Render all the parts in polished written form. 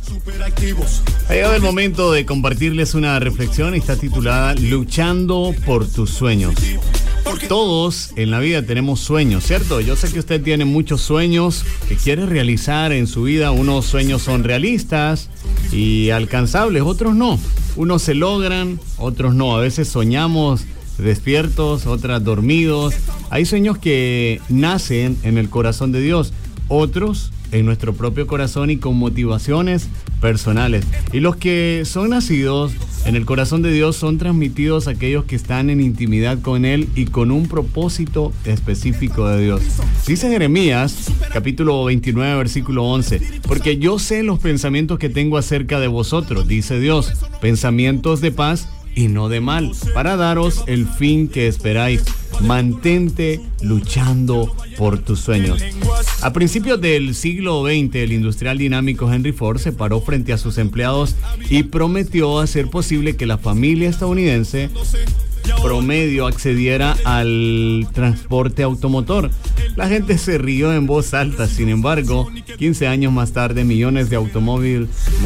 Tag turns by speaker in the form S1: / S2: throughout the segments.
S1: Ha llegado el momento de compartirles una reflexión y está titulada Luchando por tus sueños. Todos en la vida tenemos sueños, ¿cierto? Yo sé que usted tiene muchos sueños que quiere realizar en su vida. Unos sueños son realistas y alcanzables, otros no. Unos se logran, otros no. A veces soñamos despiertos, otras dormidos. Hay sueños que nacen en el corazón de Dios, otros en nuestro propio corazón y con motivaciones personales. Y los que son nacidos en el corazón de Dios son transmitidos a aquellos que están en intimidad con Él y con un propósito específico de Dios. Dice Jeremías, capítulo 29, versículo 11, porque yo sé los pensamientos que tengo acerca de vosotros, dice Dios, pensamientos de paz y no de mal, para daros el fin que esperáis. Mantente luchando por tus sueños. A principios del siglo XX, el industrial dinámico Henry Ford se paró frente a sus empleados y prometió hacer posible que la familia estadounidense promedio accediera al transporte automotor. La gente se rió en voz alta. Sin embargo, 15 años más tarde, millones de automóviles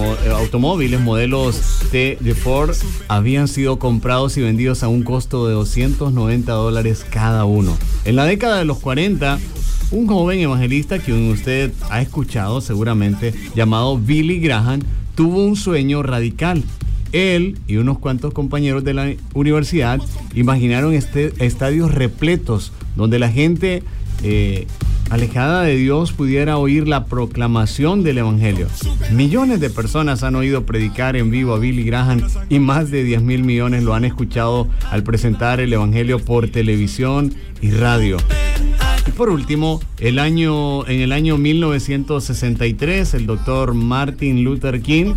S1: modelos T de Ford habían sido comprados y vendidos a un costo de $290 cada uno. En la década de los 40, un joven evangelista que usted ha escuchado seguramente, llamado Billy Graham, tuvo un sueño radical. Él y unos cuantos compañeros de la universidad imaginaron estadios repletos donde la gente alejada de Dios pudiera oír la proclamación del evangelio. Millones de personas han oído predicar en vivo a Billy Graham y más de 10,000 millones lo han escuchado al presentar el evangelio por televisión y radio. Y por último, en el año 1963, el doctor Martin Luther King,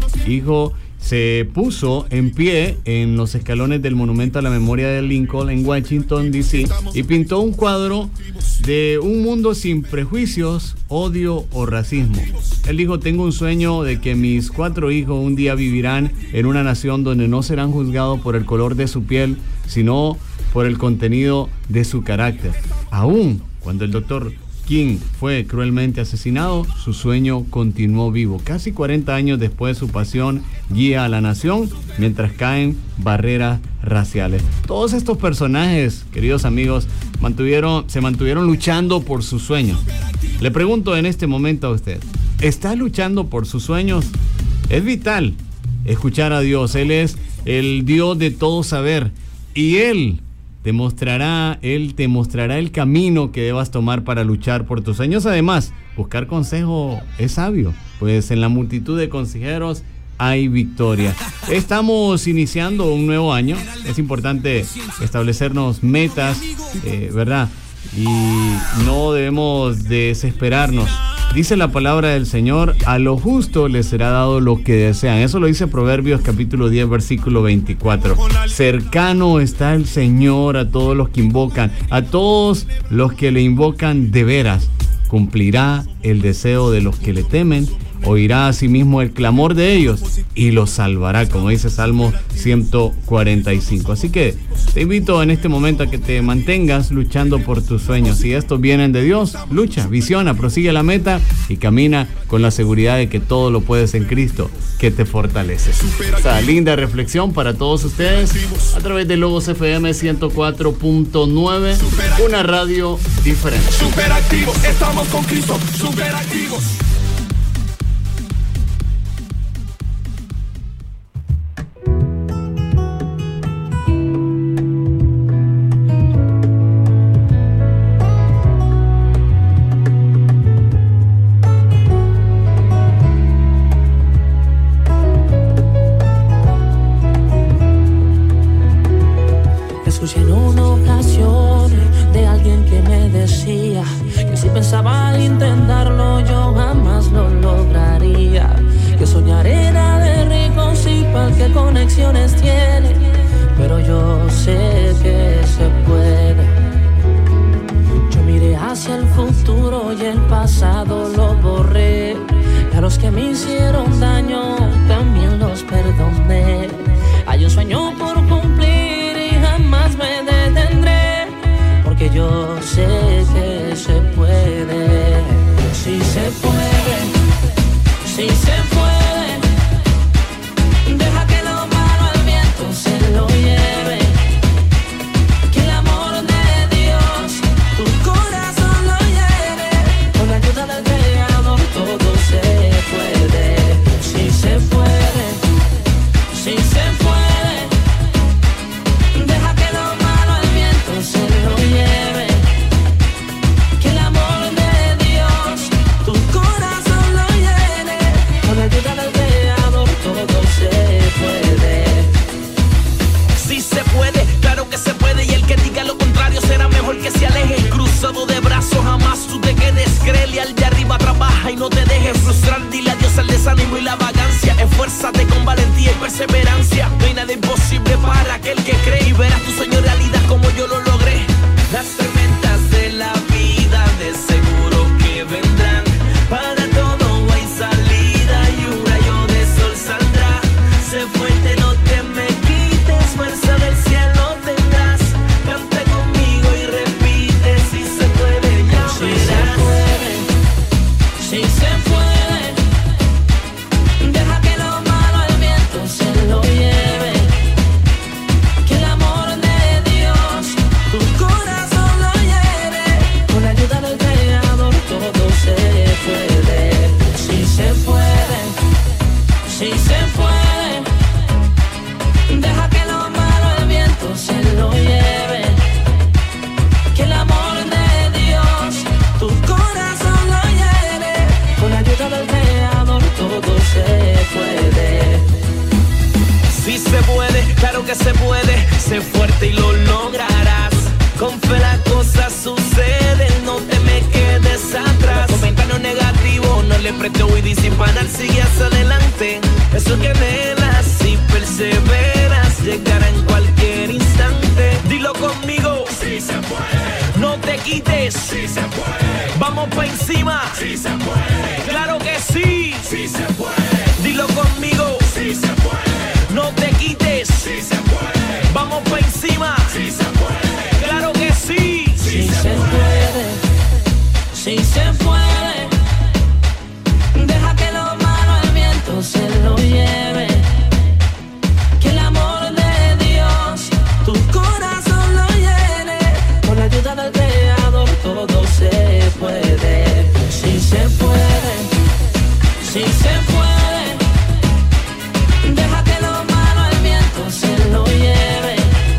S1: se puso en pie en los escalones del Monumento a la Memoria de Lincoln en Washington, D.C. y pintó un cuadro de un mundo sin prejuicios, odio o racismo. Él dijo: tengo un sueño de que mis 4 hijos un día vivirán en una nación donde no serán juzgados por el color de su piel, sino por el contenido de su carácter. Aún cuando el doctor King fue cruelmente asesinado, su sueño continuó vivo. Casi 40 años después, su pasión guía a la nación mientras caen barreras raciales. Todos estos personajes, queridos amigos, se mantuvieron luchando por sus sueños. Le pregunto en este momento a usted, ¿está luchando por sus sueños? Es vital escuchar a Dios. Él es el Dios de todo saber y Él te mostrará el camino que debas tomar para luchar por tus sueños. Además, buscar consejo es sabio, pues en la multitud de consejeros hay victoria. Estamos iniciando un nuevo año. Es importante establecernos metas, ¿verdad? Y no debemos desesperarnos. Dice la palabra del Señor: a lo justo les será dado lo que desean. Eso lo dice Proverbios capítulo 10, versículo 24. Cercano está el Señor a todos los que invocan, a todos los que le invocan de veras. Cumplirá el deseo de los que le temen, oirá asimismo el clamor de ellos y los salvará, como dice Salmo 145. Así que te invito en este momento a que te mantengas luchando por tus sueños. Si estos vienen de Dios, lucha, visiona, prosigue la meta y camina con la seguridad de que todo lo puedes en Cristo, que te fortalece. Esta linda reflexión para todos ustedes a través de Logos FM 104.9, una radio diferente.
S2: Superactivos, estamos con Cristo, superactivos.
S3: Escuché en una ocasión de alguien que me decía que si pensaba intentarlo yo jamás lo lograría, que soñar era de ricos y para qué conexiones tiene, pero yo sé que se puede. Yo miré hacia el futuro y el pasado lo borré, y a los que me hicieron daño también los perdoné. Hay un sueño por cumplir y jamás me detendré, porque yo sé que se puede. Sí se puede, sí se puede,
S4: desánimo y la vagancia. Esfuérzate con valentía y perseverancia. No hay nada imposible para aquel que cree, y verás tu sueño realidad como yo lo logré. Las tormentas de la vida de seguro que vendrán. Para todo hay salida y un rayo de sol saldrá. Sé fuerte, no te me quites, fuerza del cielo tendrás. Canta conmigo y repite, si se puede, ya verás.
S3: Si se puede, deja que lo malo al viento se lo lleve. Que el amor de Dios tu corazón lo lleve. Con la ayuda del Creador todo se puede. Si se puede, si se puede, deja que lo malo al viento se lo lleve. Que el amor de Dios tu corazón lo lleve. Con la ayuda del Creador todo se puede.
S4: Si se puede, claro que se puede. Sé fuerte y lo lograrás. Con fe las cosas suceden, no te me quedes atrás. Los comentarios negativos no le prestes oído y sin parar sigue hacia adelante. Eso que anhelas, si perseveras, llegará en cualquier instante. Dilo conmigo,
S2: Si se puede,
S4: no te quites.
S2: si se puede,
S4: Vamos pa' encima,
S2: si se puede,
S4: claro que sí.
S2: si se puede,
S4: Dilo conmigo,
S2: si se puede,
S4: no te quites.
S2: si se puede,
S4: Vamos pa' encima,
S2: si se puede,
S4: claro que sí.
S3: Si se puede, si se puede, deja que lo malo al viento se lo lleve. Que el amor de Dios tu corazón lo llene. Con la ayuda del Creador todo se puede. Si se puede, si se puede, deja que lo malo al viento se lo lleve.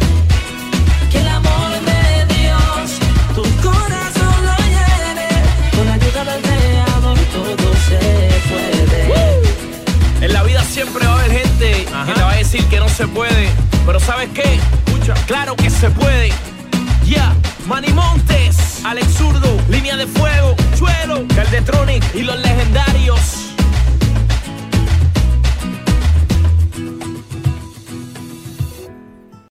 S3: Que el amor de Dios tu corazón lo llene. Con la ayuda del Creador todo se puede.
S4: En la vida siempre va a haber gente que te va a decir que no se puede. Pero ¿sabes qué? Escucha, claro que se puede. Ya, Manny Montes, Alex Zurdo, Línea de Fuego, Chuelo, Caldetronic y los legendarios.